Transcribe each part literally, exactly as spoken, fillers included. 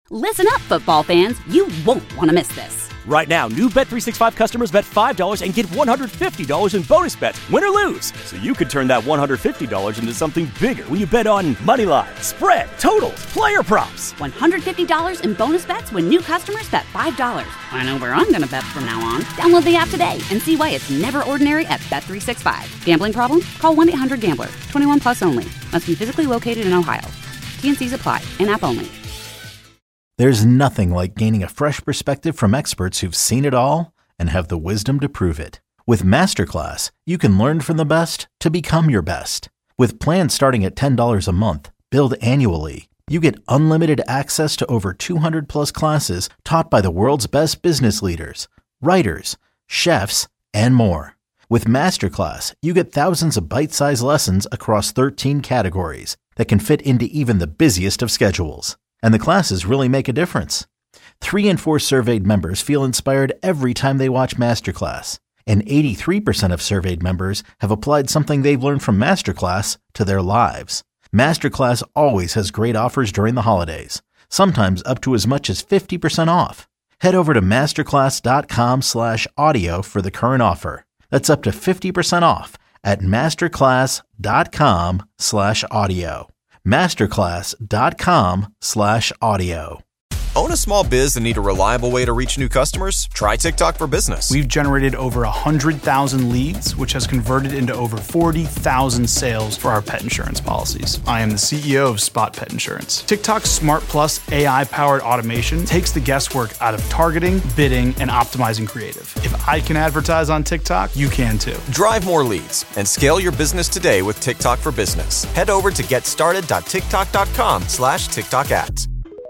Listen up, football fans. You won't want to miss this. Right now, new Bet three sixty-five customers bet five dollars and get one hundred fifty dollars in bonus bets, win or lose. So you could turn that one hundred fifty dollars into something bigger when you bet on money line, spread, totals, player props. one hundred fifty dollars in bonus bets when new customers bet five dollars. I know where I'm going to bet from now on. Download the app today and see why it's never ordinary at Bet three sixty-five. Gambling problem? Call one eight hundred gambler. twenty-one plus only. Must be physically located in Ohio. T N Cs apply. In-app only. There's nothing like gaining a fresh perspective from experts who've seen it all and have the wisdom to prove it. With Masterclass, you can learn from the best to become your best. With plans starting at ten dollars a month, billed annually, you get unlimited access to over two hundred plus classes taught by the world's best business leaders, writers, chefs, and more. With Masterclass, you get thousands of bite-sized lessons across thirteen categories that can fit into even the busiest of schedules. And the classes really make a difference. Three in four surveyed members feel inspired every time they watch Masterclass. And eighty-three percent of surveyed members have applied something they've learned from Masterclass to their lives. Masterclass always has great offers during the holidays, sometimes up to as much as fifty percent off. Head over to masterclass.com slash audio for the current offer. That's up to fifty percent off at masterclass.com slash audio. masterclass.com slash audio. Own a small biz and need a reliable way to reach new customers? Try TikTok for Business. We've generated over one hundred thousand leads, which has converted into over forty thousand sales for our pet insurance policies. I am the C E O of Spot Pet Insurance. TikTok's Smart Plus A I-powered automation takes the guesswork out of targeting, bidding, and optimizing creative. If I can advertise on TikTok, you can too. Drive more leads and scale your business today with TikTok for Business. Head over to getstarted.tiktok.com slash TikTok ads.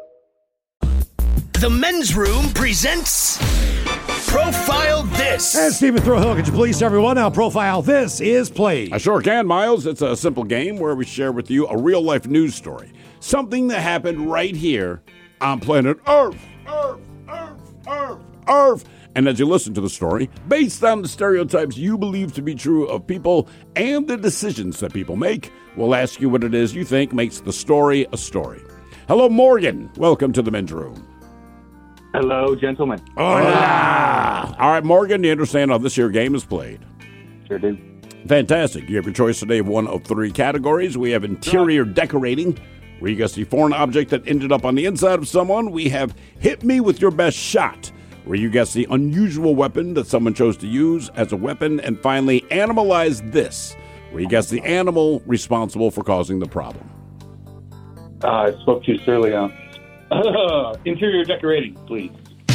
The Men's Room presents Profile This. And Stephen Throwhill, could you please tell everyone how Profile This is played? I sure can, Miles. It's a simple game where we share with you a real-life news story. Something that happened right here on planet Earth. Earth, Earth, Earth, Earth. And as you listen to the story, based on the stereotypes you believe to be true of people and the decisions that people make, we'll ask you what it is you think makes the story a story. Hello, Morgan. Welcome to the Men's Room. Hello, gentlemen. Hola. All right, Morgan, do you understand how this here game is played? Sure do. Fantastic. You have your choice today of one of three categories. We have interior decorating, where you guess the foreign object that ended up on the inside of someone. We have hit me with your best shot, where you guess the unusual weapon that someone chose to use as a weapon. And finally, animalize this, where you guess the animal responsible for causing the problem. Uh, I spoke too early on. Uh, interior decorating, please.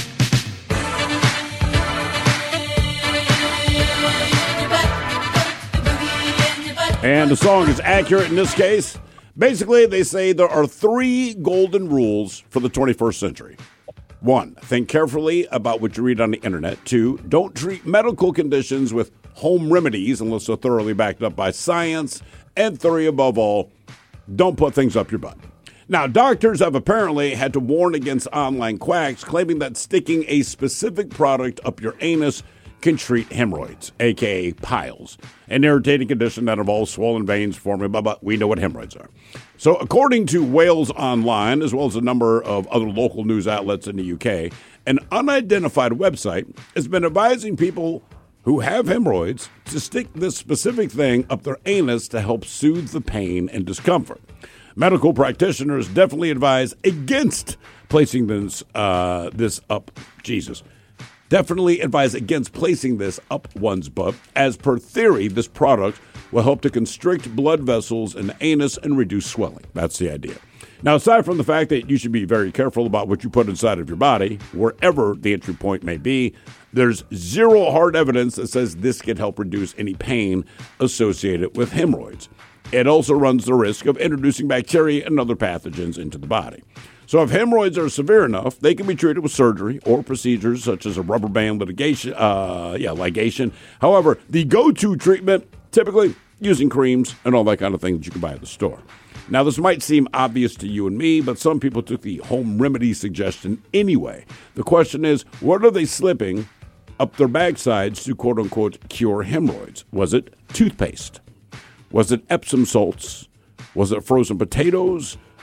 And the song is accurate in this case. Basically, they say there are three golden rules for the twenty-first century. One, think carefully about what you read on the internet. Two, don't treat medical conditions with home remedies unless they're thoroughly backed up by science. And three, above all, don't put things up your butt. Now, doctors have apparently had to warn against online quacks claiming that sticking a specific product up your anus can treat hemorrhoids, a k a piles, an irritating condition that involves swollen veins forming, blah, blah. We know what hemorrhoids are. So according to Wales Online, as well as a number of other local news outlets in the U K, an unidentified website has been advising people who have hemorrhoids to stick this specific thing up their anus to help soothe the pain and discomfort. Medical practitioners definitely advise against placing this, uh, this up, Jesus, definitely advise against placing this up one's butt. As per theory, this product will help to constrict blood vessels in the anus and reduce swelling. That's the idea. Now, aside from the fact that you should be very careful about what you put inside of your body, wherever the entry point may be, there's zero hard evidence that says this can help reduce any pain associated with hemorrhoids. It also runs the risk of introducing bacteria and other pathogens into the body. So if hemorrhoids are severe enough, they can be treated with surgery or procedures such as a rubber band litigation, uh, yeah, ligation. However, the go-to treatment, typically using creams and all that kind of thing that you can buy at the store. Now, this might seem obvious to you and me, but some people took the home remedy suggestion anyway. The question is, what are they slipping up their backsides to quote-unquote cure hemorrhoids? Was it toothpaste? Was it Epsom salts? Was it frozen potatoes?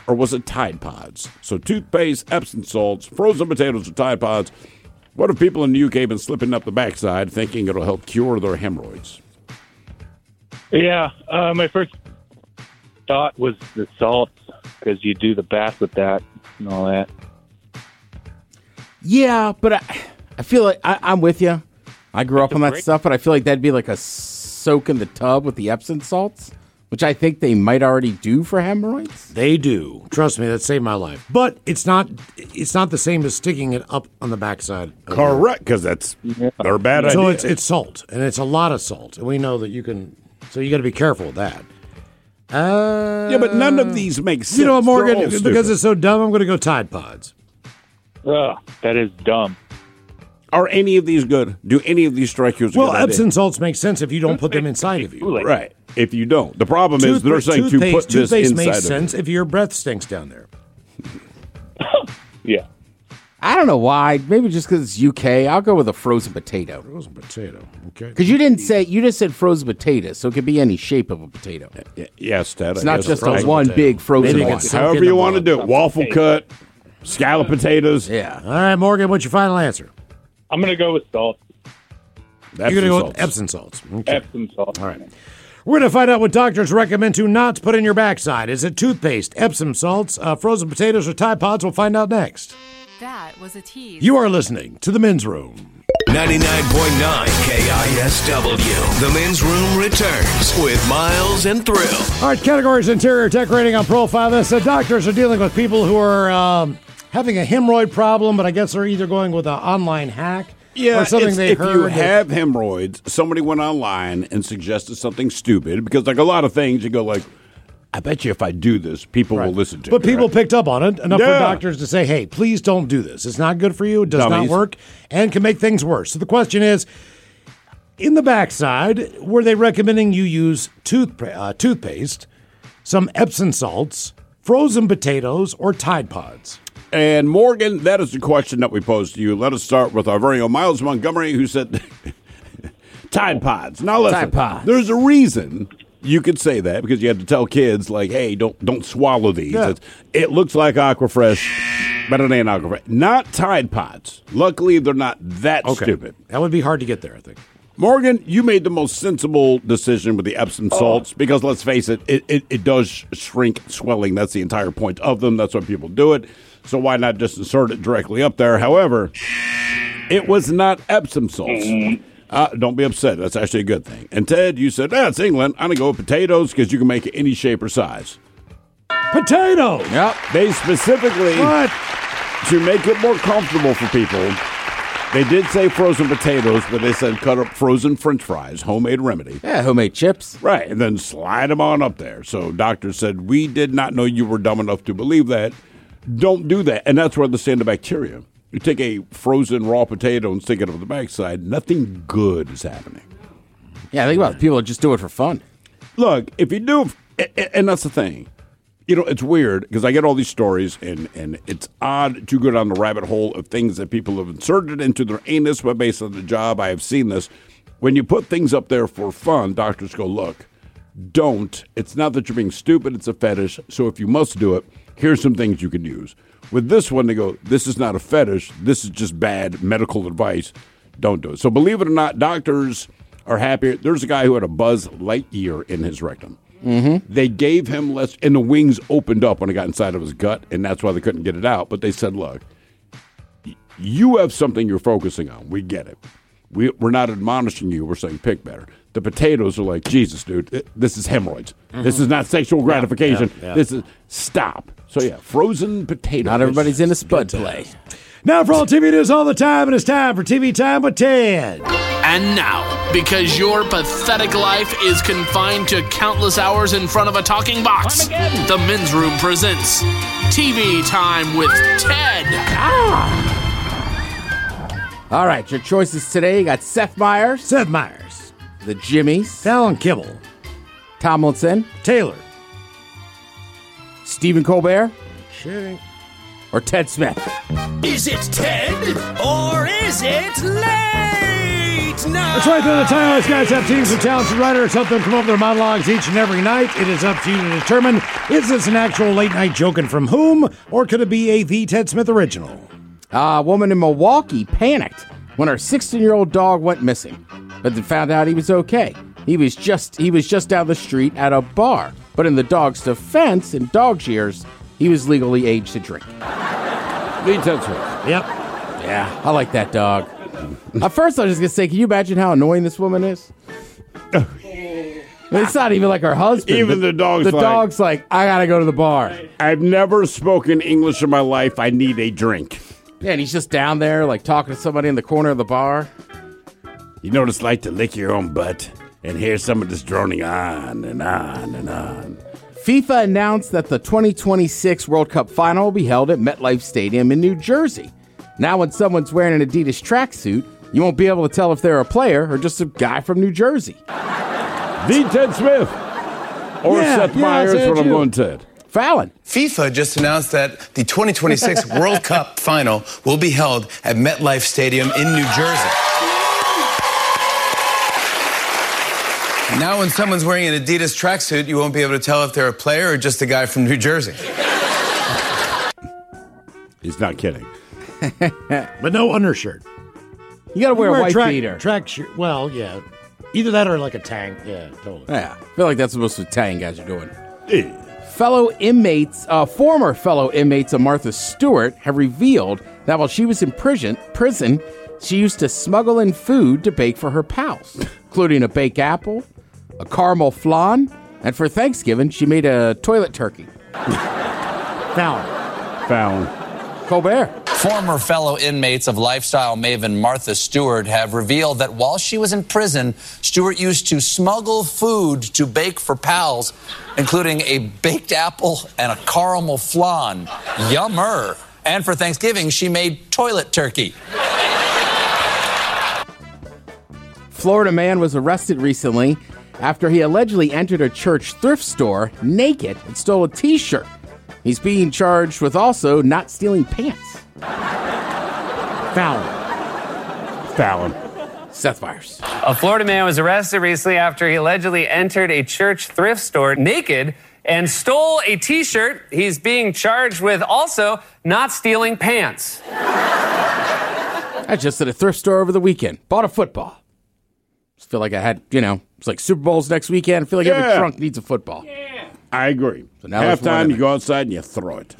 or was it Tide Pods? So toothpaste, Epsom salts, frozen potatoes, or Tide Pods. What have people in the U K been slipping up the backside thinking it'll help cure their hemorrhoids? Yeah, uh, my first thought was the salts, because you do the bath with that and all that. Yeah, but I, I feel like I, I'm with you. I grew up on that stuff, but I feel like that'd be like a soak in the tub with the Epsom salts, which I think they might already do for hemorrhoids. They do. Trust me, that saved my life. But it's not it's not the same as sticking it up on the backside. Correct, because that's yeah. they're bad idea. So it's it's salt, and it's a lot of salt, and we know that you can. So you got to be careful with that. Uh, yeah, but none of these make sense. You know, Morgan, because it's so dumb, I'm going to go Tide Pods. Ugh, that is dumb. Are any of these good? Do any of these strike you as a well, good Epsom idea? salts make sense if you don't put them inside of you. Right. If you don't. The problem is they're saying to put this toothpaste inside makes of sense it. if your breath stinks down there. Yeah. I don't know why. Maybe just because it's U K. I'll go with a frozen potato. Frozen potato. Okay. Because you didn't say, you just said frozen potato, so it could be any shape of a potato. Y- Yes, Ted. It's I not guess just frozen a one potato. big frozen Maybe one. it's sunk However in you the want to bottom. do it. Waffle cut, scallop potatoes. Yeah. All right, Morgan, what's your final answer? I'm going to go with salt. That's You're going to go salts. with Epsom salts. Okay. Epsom salt. All right. We're going to find out what doctors recommend to not put in your backside. Is it toothpaste, Epsom salts, uh, frozen potatoes, or Tide Pods? We'll find out next. That was a tease. You are listening to The Men's Room. ninety-nine point nine K I S W. The Men's Room returns with Miles and Thrill. All right, categories interior decorating on Profile This. The doctors are dealing with people who are um, having a hemorrhoid problem, but I guess they're either going with an online hack Yeah, or something it's- they if heard. you that- have hemorrhoids, somebody went online and suggested something stupid because, like a lot of things, you go like, I bet you if I do this, people will listen to But me. people right? picked up on it enough for Yeah. doctors to say, hey, please don't do this. It's not good for you. It does Dummies. not work and can make things worse. So the question is, in the backside, were they recommending you use tooth, uh, toothpaste, some Epsom salts, frozen potatoes, or Tide Pods? And Morgan, that is the question that we posed to you. Let us start with our very own Miles Montgomery, who said Tide Pods. Now listen, Tide Pods. There's a reason you could say that because you had to tell kids like, hey, don't don't swallow these. Yeah. It's, it looks like Aquafresh, but it ain't Aquafresh. Not Tide Pods. Luckily, they're not that stupid. That would be hard to get there, I think. Morgan, you made the most sensible decision with the Epsom salts because let's face it, it, it, it does shrink swelling. That's the entire point of them. That's why people do it. So why not just insert it directly up there? However, it was not Epsom salts. Uh, don't be upset. That's actually a good thing. And Ted, you said, ah, it's England. I'm going to go with potatoes because you can make it any shape or size. Potato! Yep. They specifically, What? to make it more comfortable for people, they did say frozen potatoes, but they said cut up frozen French fries, homemade remedy. Yeah, homemade chips. Right, and then slide them on up there. So doctors said, we did not know you were dumb enough to believe that. Don't do that. And that's where the cyanobacteria. You take a frozen raw potato and stick it on the backside, nothing good is happening. Yeah, think about it. People just do it for fun. Look, if you do, and that's the thing. You know, it's weird because I get all these stories, and, and it's odd to go down the rabbit hole of things that people have inserted into their anus, but based on the job, I have seen this. When you put things up there for fun, doctors go, look, don't. It's not that you're being stupid, it's a fetish. So if you must do it, here's some things you can use. With this one, they go, this is not a fetish. This is just bad medical advice. Don't do it. So believe it or not, doctors are happy. There's a guy who had a Buzz Lightyear in his rectum. Mm-hmm. They gave him less, and the wings opened up when it got inside of his gut, and that's why they couldn't get it out. But they said, look, you have something you're focusing on. We get it. We, we're not admonishing you. We're saying pick better. The potatoes are like, Jesus, dude, it, this is hemorrhoids. Mm-hmm. This is not sexual gratification. Yeah, yeah, yeah. This is, stop. So, yeah, frozen potatoes. Not everybody's in a spud play. Now for all T V news all the time, it is time for T V Time with Ted. And now, because your pathetic life is confined to countless hours in front of a talking box, the Men's Room presents T V Time with Ted. Ah. All right, your choices today. You got Seth Meyers. Seth Meyers. The Jimmies. Fallon Kibble. Tomlinson. Taylor. Stephen Colbert. Shitting. Or Ted Smith. Is it Ted or is it late? It's now. That's right, the Tireless guys have teams of talented writers help them come up with their monologues each and every night. It is up to you to determine, is this an actual late-night joking from whom, or could it be a The Ted Smith original? A woman in Milwaukee panicked when her sixteen-year-old dog went missing, but then found out he was okay. He was just he was just down the street at a bar. But in the dog's defense, in dog's years, he was legally aged to drink. The Ted Smith. Yep. Yeah, I like that dog. At first, I was just going to say, can you imagine how annoying this woman is? It's not even like her husband. Even the, the dog's the like... The dog's like, I got to go to the bar. I've never spoken English in my life. I need a drink. Yeah, and he's just down there, like, talking to somebody in the corner of the bar. You know what it's like to lick your own butt and hear someone just droning on and on and on. FIFA announced that the twenty twenty-six World Cup final will be held at MetLife Stadium in New Jersey. Now, when someone's wearing an Adidas tracksuit, you won't be able to tell if they're a player or just a guy from New Jersey. The Ted Smith. Or yeah, Seth yeah, Meyers, what I'm going to. Fallon. FIFA just announced that the twenty twenty-six World Cup final will be held at MetLife Stadium in New Jersey. Now, when someone's wearing an Adidas tracksuit, you won't be able to tell if they're a player or just a guy from New Jersey. He's not kidding. But no undershirt. You got to wear, wear a white track, beater. Track shirt. Well, yeah. Either that or like a tank. Yeah, totally. Yeah, I feel like that's what most of the Italian guys are doing. Yeah. Fellow inmates, uh, former fellow inmates of Martha Stewart have revealed that while she was in prison, prison, she used to smuggle in food to bake for her pals, including a baked apple, a caramel flan, and for Thanksgiving, she made a toilet turkey. Fallon. Fallon. Colbert. Former fellow inmates of lifestyle maven Martha Stewart have revealed that while she was in prison, Stewart used to smuggle food to bake for pals, including a baked apple and a caramel flan. Yummer. And for Thanksgiving, she made toilet turkey. Florida man was arrested recently after he allegedly entered a church thrift store naked and stole a t-shirt. He's being charged with also not stealing pants. Fallon. Fallon. Seth Meyers. A Florida man was arrested recently after he allegedly entered a church thrift store naked and stole a t-shirt. He's being charged with also not stealing pants. I just at a thrift store over the weekend. Bought a football. Just feel like I had, you know, it's like Super Bowl's next weekend. I feel like Yeah. every trunk needs a football. Yeah. I agree. So now there's one halftime, in you it. go outside and you throw it.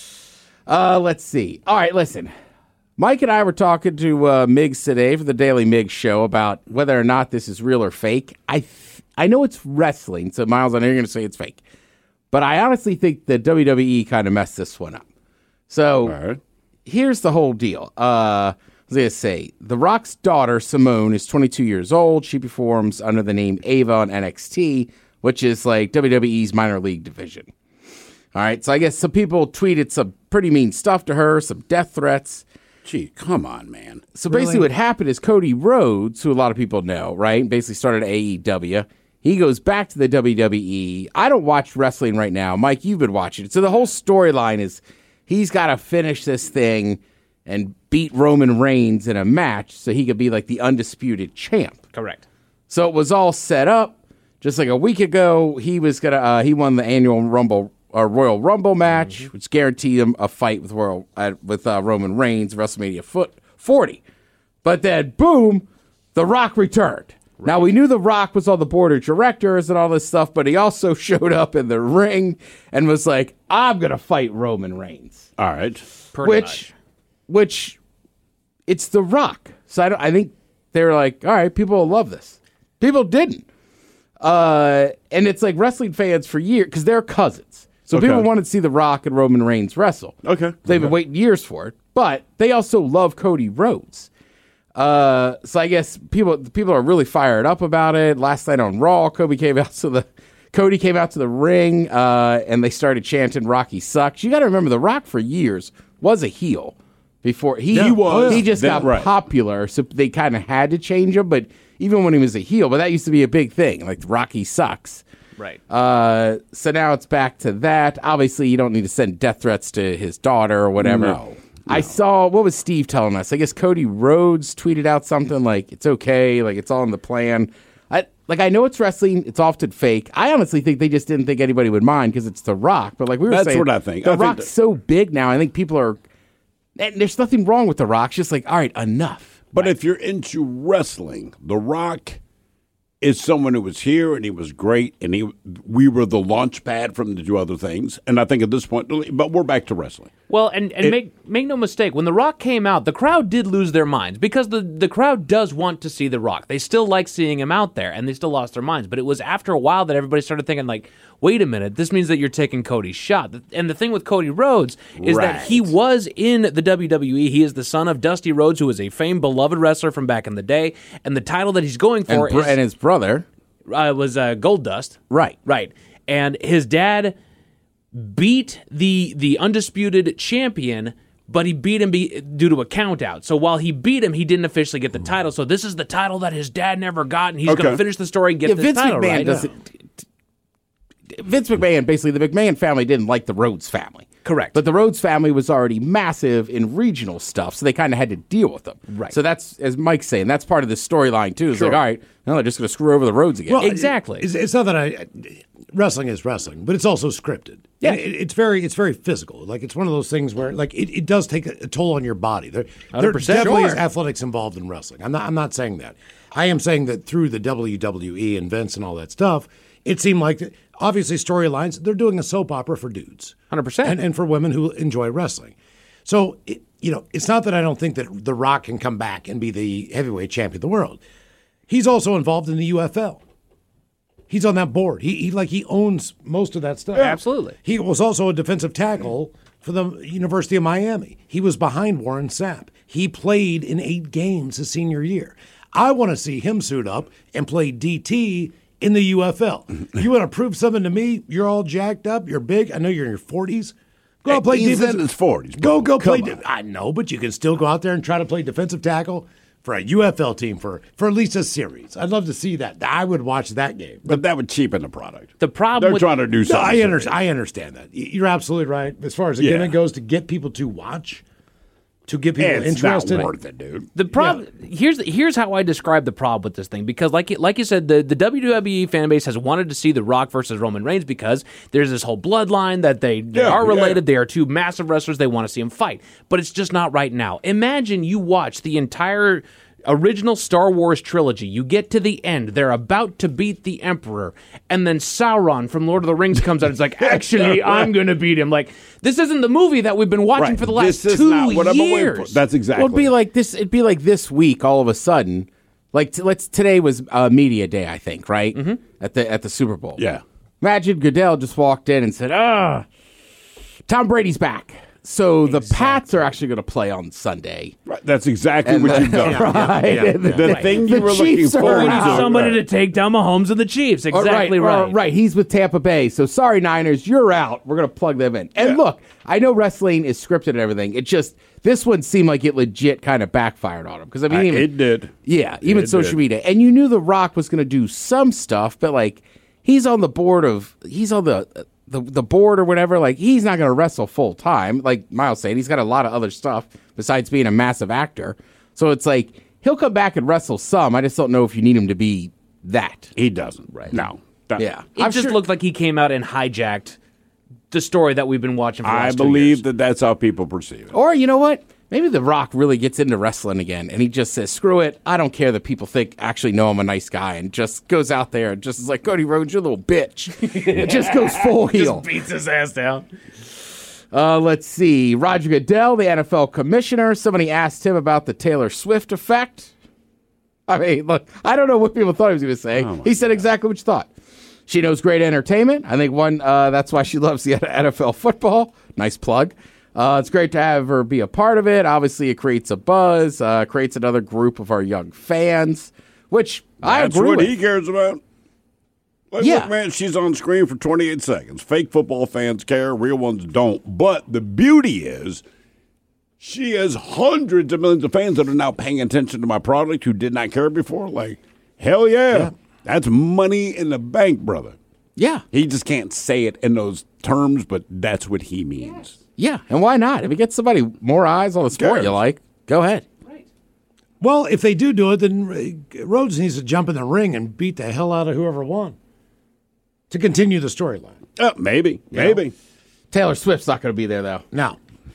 Uh, let's see. All right, listen. Mike and I were talking to uh, Miggs today for the Daily Miggs show about whether or not this is real or fake. I th- I know it's wrestling, so Miles, I know you're going to say it's fake. But I honestly think the W W E kind of messed this one up. So right. Here's the whole deal. Uh, I was going to say, The Rock's daughter, Simone, is twenty-two years old. She performs under the name Ava on N X T, which is like W W E's minor league division. All right, so I guess some people tweeted some pretty mean stuff to her, some death threats. Gee, come on, man. So basically Really? what happened is Cody Rhodes, who a lot of people know, right, basically started A E W. He goes back to the W W E. I don't watch wrestling right now. Mike, you've been watching it. So the whole storyline is he's got to finish this thing and beat Roman Reigns in a match so he could be like the undisputed champ. Correct. So it was all set up. Just like a week ago, he was gonna uh, he won the annual Rumble uh, Royal Rumble match, mm-hmm. which guaranteed him a fight with Royal uh, with uh, Roman Reigns, WrestleMania foot forty. But then, boom, The Rock returned. Right. Now we knew The Rock was on the board of directors and all this stuff, but he also showed up in the ring and was like, "I'm gonna fight Roman Reigns." All right, Pretty which, much. which, it's The Rock. So I, don't, I think they were like, "All right, people will love this." People didn't. Uh, and it's like wrestling fans for years, because they're cousins. So Okay. people wanted to see The Rock and Roman Reigns wrestle. Okay. They've okay. been waiting years for it, but they also love Cody Rhodes. Uh, so I guess people people are really fired up about it. Last night on Raw, Cody came out to the Cody came out to the ring, uh, and they started chanting "Rocky sucks." You got to remember, The Rock for years was a heel before he Yeah, he was. he just Then- got right. popular, so they kind of had to change him. But even when he was a heel, but that used to be a big thing, like Rocky sucks. Right. Uh, so now it's back to that. Obviously, you don't need to send death threats to his daughter or whatever. No. I saw, what was Steve telling us? I guess Cody Rhodes tweeted out something like, it's okay, like it's all in the plan. I Like, I know it's wrestling, it's often fake. I honestly think they just didn't think anybody would mind because it's The Rock. But like we were That's saying, what I think. The I think Rock's that- so big now, I think people are, and there's nothing wrong with The Rock. It's just like, all right, enough. But if you're into wrestling, The Rock is someone who was here and he was great, and he we were the launch pad from to do other things. And I think at this point, but we're back to wrestling. Well, and, and It- make make no mistake, when The Rock came out, the crowd did lose their minds because the, the crowd does want to see The Rock. They still like seeing him out there, and they still lost their minds. But it was after a while that everybody started thinking, like, wait a minute, this means that you're taking Cody's shot. And the thing with Cody Rhodes is Right. that he was in the W W E. He is the son of Dusty Rhodes, who is a famed, beloved wrestler from back in the day. And the title that he's going for And, br- is... and his brother. Uh, was uh, Gold Dust. Right. Right. And his dad beat the the undisputed champion, but he beat him be, due to a count out. So while he beat him, he didn't officially get the title. So this is the title that his dad never got, and he's Okay. going to finish the story and get Yeah, this Vince title, McMahon right? doesn't. Vince McMahon, basically, the McMahon family didn't like the Rhodes family. Correct. But the Rhodes family was already massive in regional stuff, so they kind of had to deal with them. Right. So that's, as Mike's saying, that's part of the storyline, too. It's Sure. like, all right, now they're just going to screw over the Rhodes again. Well, It's, it's not that I wrestling is wrestling, but it's also scripted. Yeah. And it, it's very it's very physical. Like it's one of those things where like it, it does take a, a toll on your body. There, there one hundred percent definitely is sure. athletics involved in wrestling. I'm not I'm not saying that. I am saying that through the W W E and Vince and all that stuff, it seemed like obviously storylines. They're doing a soap opera for dudes, one hundred percent, and and for women who enjoy wrestling. So it, you know, it's not that I don't think that The Rock can come back and be the heavyweight champion of the world. He's also involved in the U F L. He's on that board. He, he like he owns most of that stuff. Yeah, absolutely. He was also a defensive tackle for the University of Miami. He was behind Warren Sapp. He played in eight games his senior year. I want to see him suit up and play D T in the U F L. You want to prove something to me? You're all jacked up. You're big. I know you're in your forties. Go out play He's defensive. in his forties. Go go Come play. on. De- I know, but you can still go out there and try to play defensive tackle for a U F L team for for at least a series. I'd love to see that. I would watch that game. But that would cheapen the product. The problem They're with, trying to do No, something. I, under, serious. I understand that. Y- You're absolutely right. As far as the Yeah. gimmick goes, to get people to watch, to get people It's interested. not worth it, dude. The problem here's here's how I describe the problem with this thing, because like like you said, the, the W W E fan base has wanted to see The Rock versus Roman Reigns because there's this whole bloodline that they, they Yeah, are related. yeah. They are two massive wrestlers. They want to see them fight, but it's just not right now. Imagine you watch the entire original Star Wars trilogy. You get to the end. They're about to beat the Emperor, and then Sauron from Lord of the Rings comes out. It's like, actually, I'm going to beat him. Like, this isn't the movie that we've been watching Right. for the last This is two not what I'm aware years. for. That's exactly. Well, it'd be like this. It'd be like this week, all of a sudden. Like t- let's today was uh, media day, I think, right? Mm-hmm. At the at the Super Bowl. Yeah. Imagine Goodell just walked in and said, "Ah, Tom Brady's back." So the Pats are actually going to play on Sunday. Right. That's exactly And what the- you've done. right. Yeah, yeah, And the, yeah. The the- thing the you were looking Chiefs are forward We to. need out. somebody Right. to take down Mahomes and the Chiefs. Oh, Exactly right, right. oh, right. He's with Tampa Bay. So sorry, Niners, you're out. We're going to plug them in. And Yeah. look, I know wrestling is scripted and everything. It just, this one seemed like it legit kind of backfired on him. Because I mean, I- even, it did. Yeah, even It social did. media. And you knew The Rock was going to do some stuff, but like, he's on the board of, he's on the, the, the board or whatever. Like, he's not going to wrestle full time. Like Miles said, he's got a lot of other stuff besides being a massive actor. So it's like, he'll come back and wrestle some. I just don't know if you need him to be that. He doesn't. Right. No. That- Yeah. It I'm just sure- looked like he came out and hijacked the story that we've been watching for the I last two believe years. that that's how people perceive it. Or you know what? Maybe The Rock really gets into wrestling again, and he just says, "Screw it! I don't care that people think actually know I'm a nice guy," and just goes out there and just is like, "Cody Rhodes, you little bitch." It just goes full heel. Just beats his ass down. Uh, let's see. Roger Goodell, the N F L commissioner. Somebody asked him about the Taylor Swift effect. I mean, look, I don't know what people thought he was going to say. Oh he said exactly what you thought. She knows great entertainment. I think one. Uh, that's why she loves the N F L football. Nice plug. Uh, it's great to have her be a part of it. Obviously, it creates a buzz, uh, creates another group of our young fans, which I That's agree what with. he cares about. Like, Yeah. look, man, she's on screen for twenty-eight seconds. Fake football fans care, real ones don't. But the beauty is, she has hundreds of millions of fans that are now paying attention to my product who did not care before. Like, hell yeah. Yeah. That's money in the bank, brother. Yeah. He just can't say it in those terms, but that's what he means. Yeah, and why not? If it gets somebody more eyes on the sport Cares. you like, go ahead. Well, if they do do it, then Rhodes needs to jump in the ring and beat the hell out of whoever won to continue the storyline. Uh, maybe, maybe. know? Taylor Swift's not going to be there, though. No.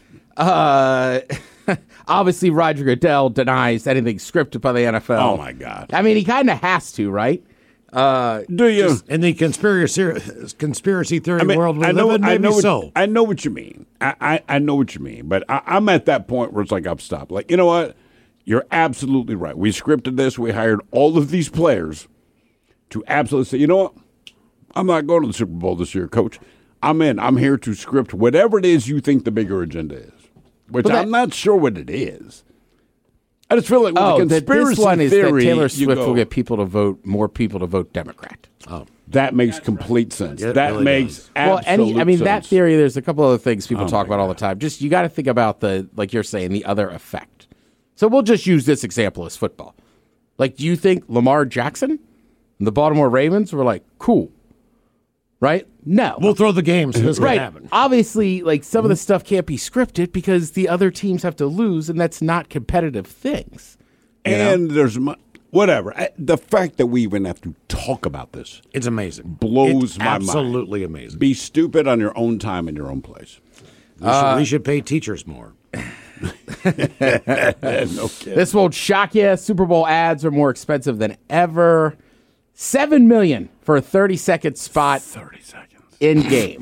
Uh, obviously, Roger Goodell denies anything scripted by the N F L. Oh, my God. I mean, he kind of has to, right? Uh, Do you? Just in the conspiracy conspiracy theory I mean, world we I know, live in, I maybe know what, so. I know what you mean. I, I, I know what you mean. But I, I'm at that point where it's like, I've stopped. Like, you know what? You're absolutely right. We scripted this. We hired all of these players to absolutely say, you know what? I'm not going to the Super Bowl this year, Coach. I'm in. I'm here to script whatever it is you think the bigger agenda is, which But that- I'm not sure what it is. I just feel like with oh, the that conspiracy this one is that theory, Taylor you Swift go, will get people to vote, more people to vote Democrat. Oh, that makes complete sense. It that really makes does. Well, absolute any, I mean, that sense. theory, there's a couple other things people Oh talk my about all the time. Just, you got to think about the, like you're saying, the other effect. So we'll just use this example as football. Like, do you think Lamar Jackson and the Baltimore Ravens were like, cool, right? No. We'll throw the games. This right. can happen. Obviously, like, some of the stuff can't be scripted because the other teams have to lose, and that's not competitive things. You know? And there's mu- whatever. I, the fact that we even have to talk about this It's amazing. blows It's my mind. absolutely amazing. Be stupid on your own time in your own place. We should, we should pay teachers more. No kidding. This won't shock you. Super Bowl ads are more expensive than ever. Seven million for a thirty-second spot. Thirty seconds in game.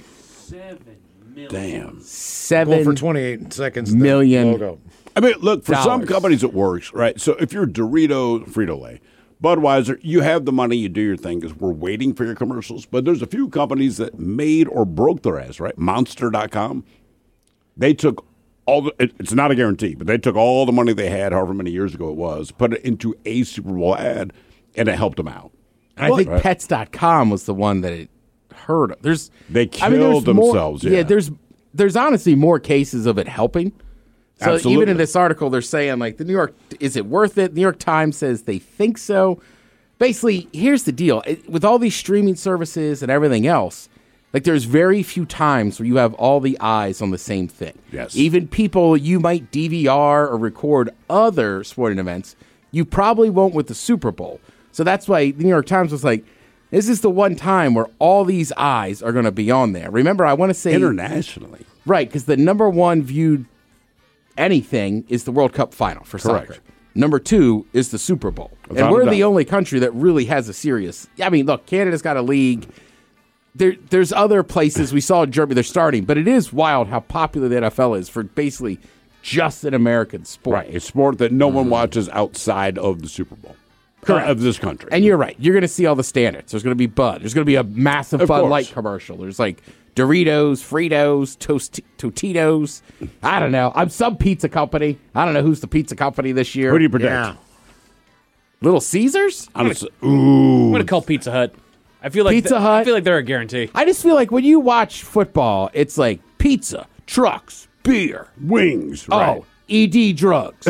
Damn. Seven Well, for twenty-eight seconds. the million. logo. I mean, look, for some Dollars. companies it works, right? So if you're Dorito, Frito-Lay, Budweiser, you have the money, you do your thing because we're waiting for your commercials. But there's a few companies that made or broke their ass, right? Monster dot com. They took all the, it, it's not a guarantee, but they took all the money they had, however many years ago it was, put it into a Super Bowl ad, and it helped them out. I think Right. pets dot com was the one that it hurt. of. There's They I mean, there's killed more- themselves, yeah. there's there's honestly more cases of it helping. So even Absolutely. in this article, they're saying like the New York, is it worth it? New York Times says they think so. Basically, here's the deal: it, with all these streaming services and everything else, like there's very few times where you have all the eyes on the same thing. Yes. Even people you might D V R or record other sporting events, you probably won't with the Super Bowl. So that's why the New York Times was like, this is the one time where all these eyes are going to be on there. Remember, I want to say Internationally. right, because the number one viewed anything is the World Cup final for Correct. soccer. Number two is the Super Bowl. Without and a we're doubt. the only country that really has a serious. I mean, look, Canada's got a league. There, there's other places. We saw in Germany, they're starting. But it is wild how popular the N F L is for basically just an American sport. Right. A sport that no one watches outside of the Super Bowl. Correct. Uh, Of this country. And you're right. You're going to see all the standards. There's going to be Bud. There's going to be a massive Of Bud course. Light commercial. There's like Doritos, Fritos, Toast- Totitos. I don't know. I'm some pizza company. I don't know who's the pizza company this year. Who do you predict? Yeah. Little Caesars? Honestly, I'm ooh. going to call Pizza Hut. I feel like Pizza th- Hut? I feel like they're a guarantee. I just feel like when you watch football, it's like pizza, trucks, beer. Wings. Right. Oh, E D drugs.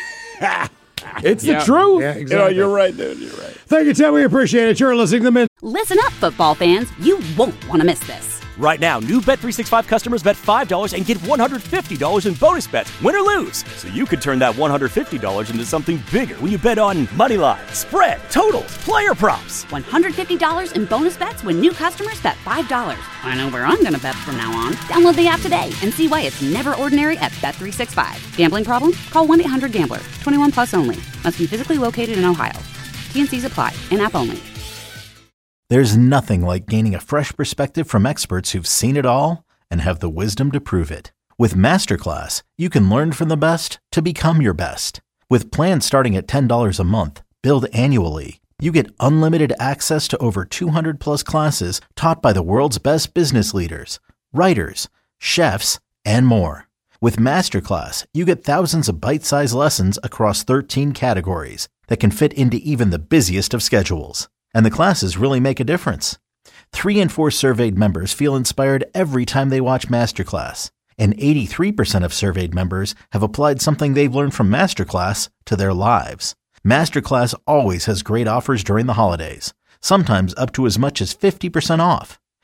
It's Yeah. the truth. Yeah, You know, exactly. you're right, dude. You're right. Thank you, Tim. We appreciate it. You're listening to the Men. Listen up, football fans. You won't want to miss this. Right now, new Bet three sixty-five customers bet five dollars and get one hundred fifty dollars in bonus bets, win or lose. So you could turn that one hundred fifty dollars into something bigger when you bet on money line, spread, totals, player props. one hundred fifty dollars in bonus bets when new customers bet five dollars. I know where I'm going to bet from now on. Download the app today and see why it's never ordinary at Bet three sixty-five. Gambling problem? Call one eight hundred gambler. twenty-one plus only. Must be physically located in Ohio. T and C's apply. In-app only. There's nothing like gaining a fresh perspective from experts who've seen it all and have the wisdom to prove it. With Masterclass, you can learn from the best to become your best. With plans starting at ten dollars a month, billed annually, you get unlimited access to over two hundred plus classes taught by the world's best business leaders, writers, chefs, and more. With Masterclass, you get thousands of bite-sized lessons across thirteen categories that can fit into even the busiest of schedules. And the classes really make a difference. Three in four surveyed members feel inspired every time they watch Masterclass. And eighty-three percent of surveyed members have applied something they've learned from Masterclass to their lives. Masterclass always has great offers during the holidays, sometimes up to as much as fifty percent off.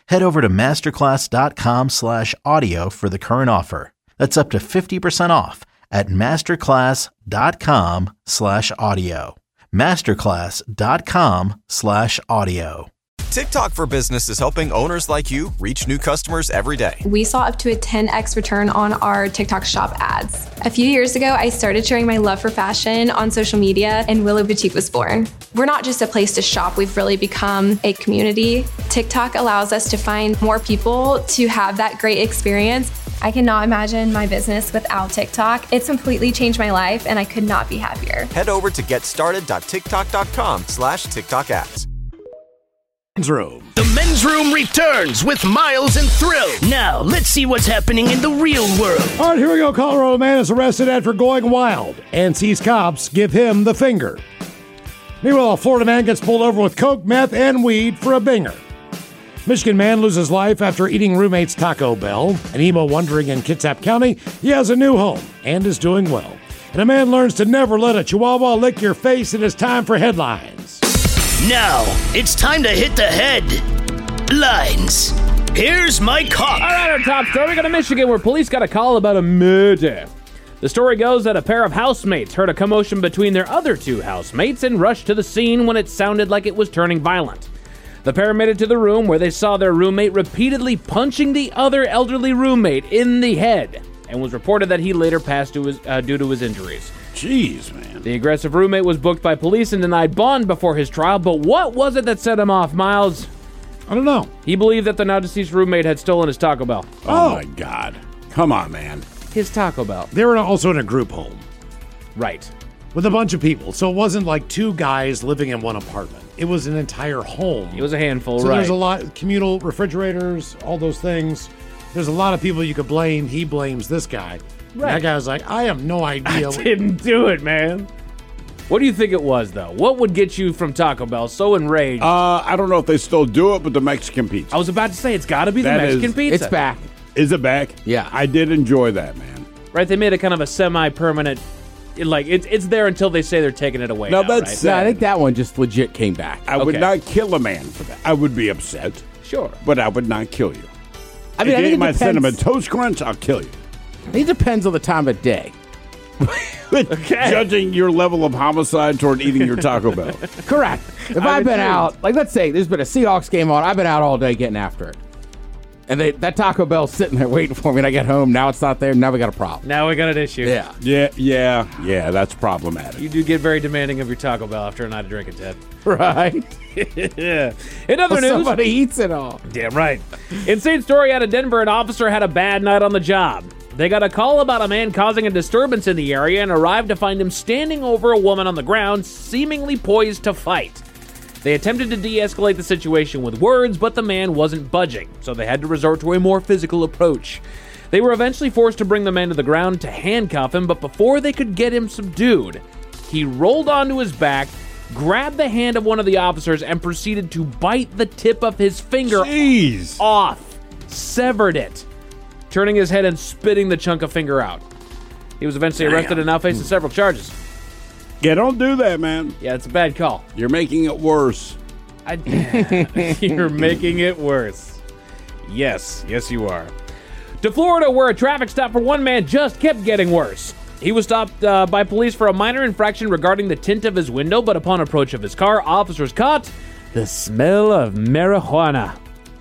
Head over to masterclass.com slash audio for the current offer. That's up to fifty percent off at masterclass.com slash audio. Masterclass.com slash audio. TikTok for Business is helping owners like you reach new customers every day. We saw up to a ten x return on our TikTok shop ads. A few years ago, I started sharing my love for fashion on social media, and Willow Boutique was born. We're not just a place to shop, we've really become a community. TikTok allows us to find more people to have that great experience. I cannot imagine my business without TikTok. It's completely changed my life, and I could not be happier. Head over to getstarted.tiktok.com slash TikTok ads. Room. The men's room returns with Miles and Thrill. Now, let's see what's happening in the real world. All right, here we go. Colorado man is arrested after going wild and sees cops give him the finger. Meanwhile, a Florida man gets pulled over with coke, meth, and weed for a binger. Michigan man loses life after eating roommate's Taco Bell. An emo wondering in Kitsap County he has a new home and is doing well. And a man learns to never let a chihuahua lick your face. It is time for headlines. Now, it's time to hit the headlines. Here's my cop. All right, our top story. We go to Michigan, where police got a call about a murder. The story goes that a pair of housemates heard a commotion between their other two housemates and rushed to the scene when it sounded like it was turning violent. The pair made it to the room where they saw their roommate repeatedly punching the other elderly roommate in the head, and was reported that he later passed to his, uh, due to his injuries. Jeez, man. The aggressive roommate was booked by police and denied bond before his trial, but what was it that set him off, Miles? I don't know. He believed that the now deceased roommate had stolen his Taco Bell. Oh, oh my God. Come on, man. His Taco Bell. They were also in a group home. Right. With a bunch of people. So it wasn't like two guys living in one apartment. It was an entire home. It was a handful, so right. So there's a lot, communal refrigerators, all those things. There's a lot of people you could blame. He blames this guy. Right. That guy was like, I have no idea. I didn't do it, man. What do you think it was, though? What would get you from Taco Bell so enraged? Uh, I don't know if they still do it, but the Mexican pizza. I was about to say, it's got to be the That Mexican is- pizza. It's back. Is it back? Yeah. I did enjoy that, man. Right, they made it kind of a semi-permanent, it- like, it's it's there until they say they're taking it away Now, now, that's right? sad. No, I think that one just legit came back. I would Okay. not kill a man for that. I would be upset, Sure. but I would not kill you. I mean, if I you think eat it my depends- cinnamon toast crunch, I'll kill you. It depends on the time of day. Okay. Judging your level of homicide toward eating your Taco Bell. Correct. If I'm I've been intrigued. out, like let's say there's been a Seahawks game on, I've been out all day getting after it. And they, that Taco Bell's sitting there waiting for me, and I get home, now it's not there, now we got a problem. Now we got an issue. Yeah. Yeah, yeah, yeah, that's problematic. You do get very demanding of your Taco Bell after a night of drinking, Ted. Right. Yeah. In other Well, news, somebody eats it all. damn right. Insane story out of Denver. An officer had a bad night on the job. They got a call about a man causing a disturbance in the area and arrived to find him standing over a woman on the ground, seemingly poised to fight. They attempted to de-escalate the situation with words, but the man wasn't budging, so they had to resort to a more physical approach. They were eventually forced to bring the man to the ground to handcuff him, but before they could get him subdued, he rolled onto his back, grabbed the hand of one of the officers, and proceeded to bite the tip of his finger Jeez. off, severed it, turning his head and spitting the chunk of finger out. He was eventually arrested Damn. and now faces several charges. Yeah, don't do that, man. Yeah, it's a bad call. You're making it worse. I, you're making it worse. Yes, yes you are. To Florida, where a traffic stop for one man just kept getting worse. He was stopped uh, by police for a minor infraction regarding the tint of his window, but upon approach of his car, officers caught the smell of marijuana.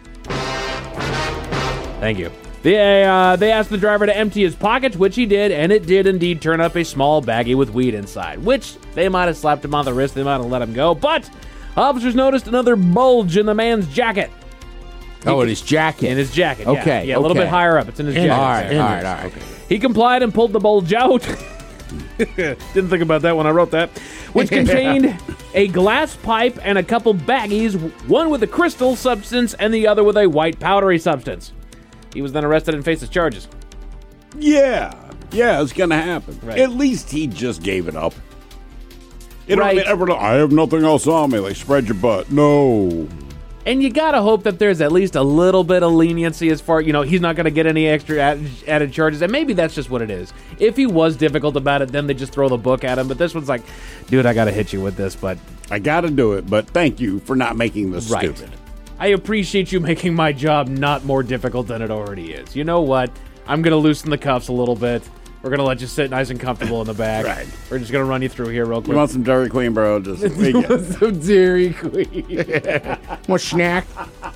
Thank you. They, uh, they asked the driver to empty his pockets, which he did, and it did indeed turn up a small baggie with weed inside, which they might have slapped him on the wrist, they might have let him go, but officers noticed another bulge in the man's jacket. Oh, in his jacket. In his jacket, yeah. Okay, Yeah, a little okay. bit higher up. It's in his In jacket. All right, In all it. right, all right. He complied and pulled the bulge out. Didn't think about that when I wrote that. Which contained a glass pipe and a couple baggies, one with a crystal substance and the other with a white powdery substance. He was then arrested and faces charges. Yeah, yeah, it's gonna happen. Right. At least he just gave it up. You know Right. what I mean? Everyone, I have nothing else on me. Like, spread your butt. No. And you gotta hope that there's at least a little bit of leniency as far, you know, he's not gonna get any extra added, added charges. And maybe that's just what it is. If he was difficult about it, then they just throw the book at him. But this one's like, dude, I gotta hit you with this, but I gotta do it, but thank you for not making this Right. stupid. I appreciate you making my job not more difficult than it already is. You know what? I'm going to loosen the cuffs a little bit. We're going to let you sit nice and comfortable in the back. Right. We're just going to run you through here real quick. You want some Dairy Queen, bro? Just we You get want some Dairy Queen? Want snack?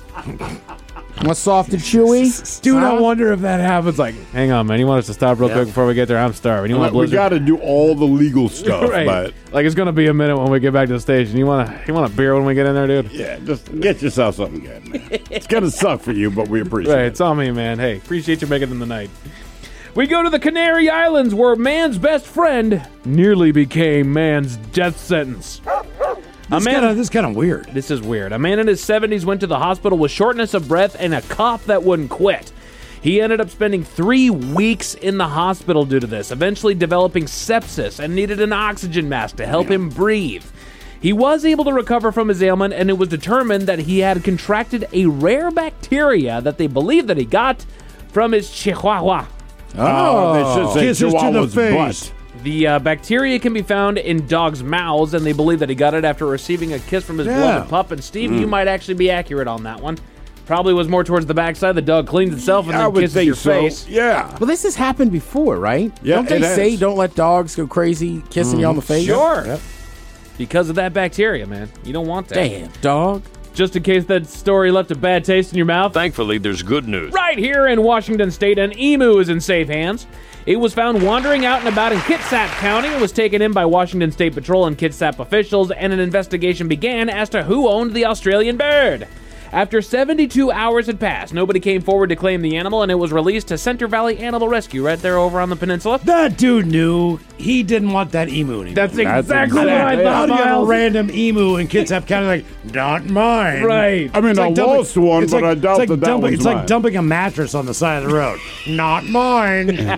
Want soft and chewy? Dude, Huh? I wonder if that happens. Like, hang on, man. You want us to stop real Yeah. quick before we get there? I'm starving. You want we Blizzard? got to do all the legal stuff, right. but Like, it's going to be a minute when we get back to the station. You want a, you want a beer when we get in there, dude? yeah, just get yourself something good, man. It's gonna suck for you, but we appreciate Right, it. it's on me, man. Hey, appreciate you making it in the night. We go to the Canary Islands, where man's best friend nearly became man's death sentence. A This man, kinda- this is kind of weird. This is weird. A man in his seventies went to the hospital with shortness of breath and a cough that wouldn't quit. He ended up spending three weeks in the hospital due to this, eventually developing sepsis and needed an oxygen mask to help him breathe. He was able to recover from his ailment, and it was determined that he had contracted a rare bacteria that they believe that he got from his chihuahua. Oh, they should say Kisses to the Chihuahua's face. butt. The uh, bacteria can be found in dogs' mouths, and they believe that he got it after receiving a kiss from his Yeah. beloved pup. And Steve, you might actually be accurate on that one. Probably was more towards the backside. The dog cleans itself and I then would kisses think your so. face. Yeah. Well, this has happened before, right? Yeah, Don't they it has. say don't let dogs go crazy kissing you on the face? Sure. Yep. Because of that bacteria, man. You don't want that. Damn, dog. Just in case that story left a bad taste in your mouth. Thankfully, there's good news. Right here in Washington State, an emu is in safe hands. It was found wandering out and about in Kitsap County and was taken in by Washington State Patrol and Kitsap officials, and an investigation began as to who owned the Australian bird. After seventy-two hours had passed, nobody came forward to claim the animal, and it was released to Center Valley Animal Rescue right there over on the peninsula. That dude knew he didn't want that emu anymore. That's That's exactly what I exactly- thought, How do you have a Miles. random emu in Kitsap County like, not mine? Right. I mean, It's I like dumping- lost one, it's but like- I doubt it's like that that dumping, one's It's like mine. dumping a mattress on the side of the road. Not mine.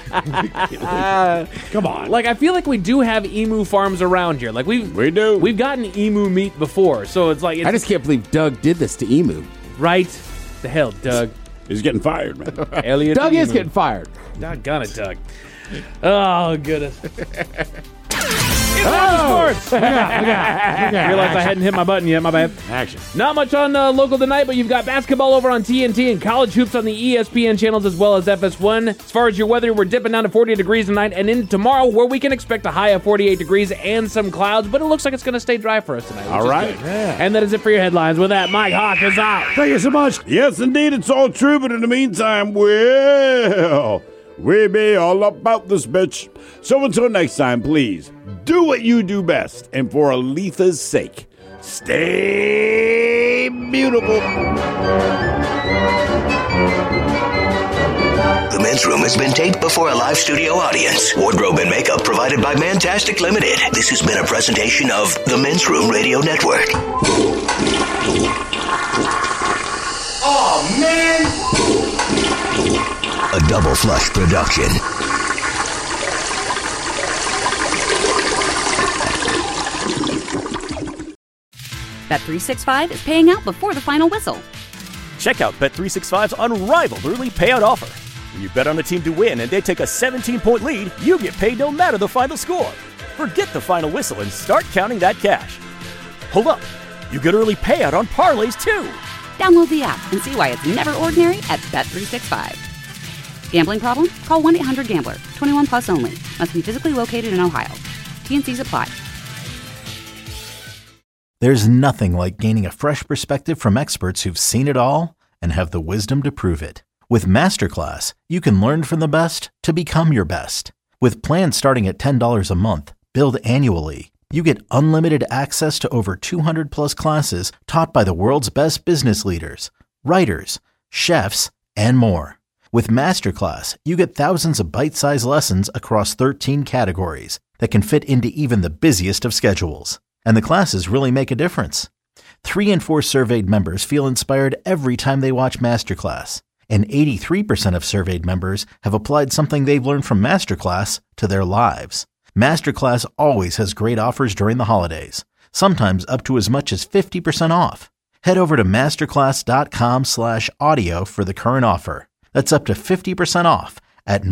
Come on. Like, I feel like we do have emu farms around here. Like, we've We do. we've gotten emu meat before, so it's like it's I just can't believe Doug did this to Emu. right. The hell, Doug. He's getting fired, man. Elliot. Doug is Emu. getting fired. Doggone it, Doug. Oh, goodness. It's Oh! sports. I realized I hadn't hit my button yet. My bad. Action. Not much on uh, local tonight, but you've got basketball over on T N T and college hoops on the E S P N channels as well as F S one. As far as your weather, we're dipping down to forty tagrees tonight and into tomorrow, where we can expect a high of forty-eight degrees and some clouds, but it looks like it's going to stay dry for us tonight. which All is right. good. And that is it for your headlines. With that, Mike Hawk is out. Thank you so much. Yes, indeed, it's all true, but in the meantime, well, we be all about this bitch. So until next time, please, do what you do best, and for Aletha's sake, stay beautiful. The Men's Room has been taped before a live studio audience. Wardrobe and makeup provided by Mantastic Limited. This has been a presentation of the Men's Room Radio Network. Oh, man! A Double Flush production. Bet three sixty-five is paying out before the final whistle. Check out Bet three sixty-five's unrivaled early payout offer. When you bet on a team to win and they take a seventeen-point lead, you get paid no matter the final score. Forget the final whistle and start counting that cash. Hold up. You get early payout on parlays, too. Download the app and see why it's never ordinary at Bet three sixty-five. Gambling problem? Call one eight hundred gambler. twenty-one plus only. Must be physically located in Ohio. T N Cs apply. There's nothing like gaining a fresh perspective from experts who've seen it all and have the wisdom to prove it. With Masterclass, you can learn from the best to become your best. With plans starting at ten dollars a month, billed annually, you get unlimited access to over two hundred plus classes taught by the world's best business leaders, writers, chefs, and more. With Masterclass, you get thousands of bite-sized lessons across thirteen categories that can fit into even the busiest of schedules. And the classes really make a difference. Three in four surveyed members feel inspired every time they watch Masterclass. And eighty-three percent of surveyed members have applied something they've learned from Masterclass to their lives. Masterclass always has great offers during the holidays, sometimes up to as much as fifty percent off. Head over to masterclass.com slash audio for the current offer. That's up to fifty percent off at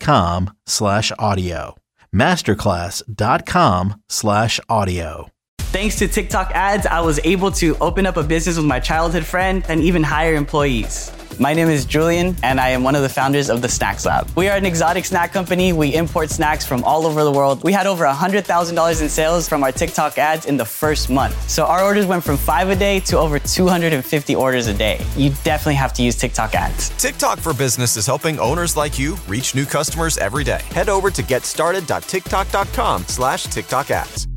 masterclass.com slash audio. masterclass.com slash audio. Thanks to TikTok ads, I was able to open up a business with my childhood friend and even hire employees. My name is Julian, and I am one of the founders of the Snacks Lab. We are an exotic snack company. We import snacks from all over the world. We had over one hundred thousand dollars in sales from our TikTok ads in the first month. So our orders went from five a day to over two hundred fifty orders a day. You definitely have to use TikTok ads. TikTok for Business is helping owners like you reach new customers every day. Head over to getstarted.tiktok.com slash TikTok ads.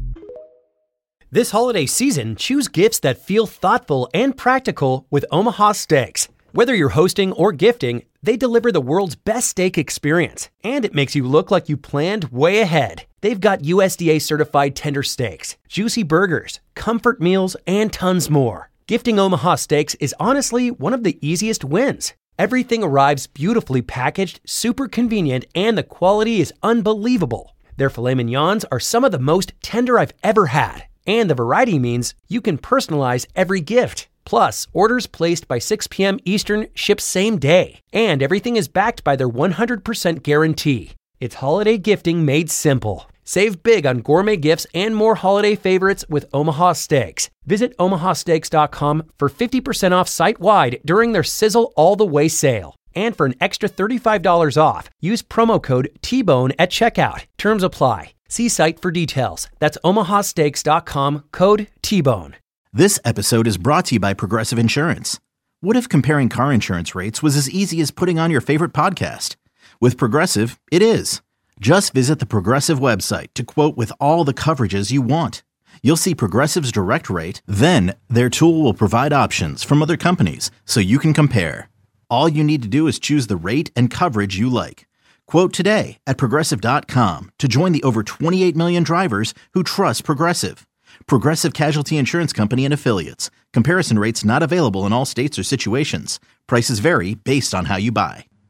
This holiday season, choose gifts that feel thoughtful and practical with Omaha Steaks. Whether you're hosting or gifting, they deliver the world's best steak experience, and it makes you look like you planned way ahead. They've got U S D A certified tender steaks, juicy burgers, comfort meals, and tons more. Gifting Omaha Steaks is honestly one of the easiest wins. Everything arrives beautifully packaged, super convenient, and the quality is unbelievable. Their filet mignons are some of the most tender I've ever had, and the variety means you can personalize every gift. Plus, orders placed by six p.m. Eastern ship same day, and everything is backed by their one hundred percent guarantee. It's holiday gifting made simple. Save big on gourmet gifts and more holiday favorites with Omaha Steaks. Visit omaha steaks dot com for fifty percent off site-wide during their Sizzle All the Way sale. And for an extra thirty-five dollars off, use promo code T Bone at checkout. Terms apply. See site for details. That's omaha steaks dot com, code T Bone. This episode is brought to you by Progressive Insurance. What if comparing car insurance rates was as easy as putting on your favorite podcast? With Progressive, it is. Just visit the Progressive website to quote with all the coverages you want. You'll see Progressive's direct rate, then their tool will provide options from other companies so you can compare. All you need to do is choose the rate and coverage you like. Quote today at progressive dot com to join the over twenty-eight million drivers who trust Progressive. Progressive Casualty Insurance Company and Affiliates. Comparison rates not available in all states or situations. Prices vary based on how you buy.